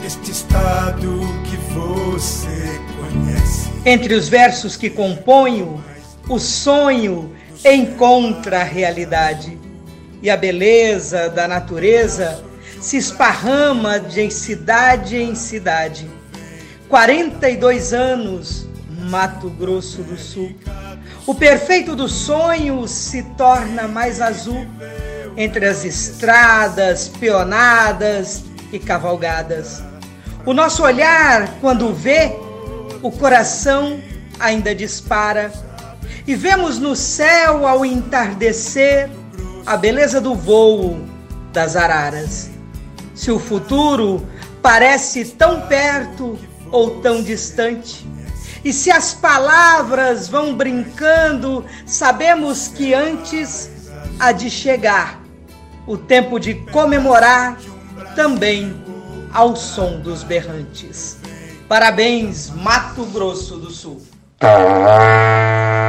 este estado que você conhece. Entre os versos que componho, o sonho encontra a realidade, e a beleza da natureza se esparrama de cidade em cidade. 42 anos, Mato Grosso do Sul. O perfeito do sonho se torna mais azul entre as estradas, peonadas e cavalgadas. O nosso olhar, quando vê, o coração ainda dispara, e vemos no céu, ao entardecer, a beleza do voo das araras. Se o futuro parece tão perto ou tão distante, e se as palavras vão brincando, sabemos que antes há de chegar o tempo de comemorar também ao som dos berrantes. Parabéns, Mato Grosso do Sul.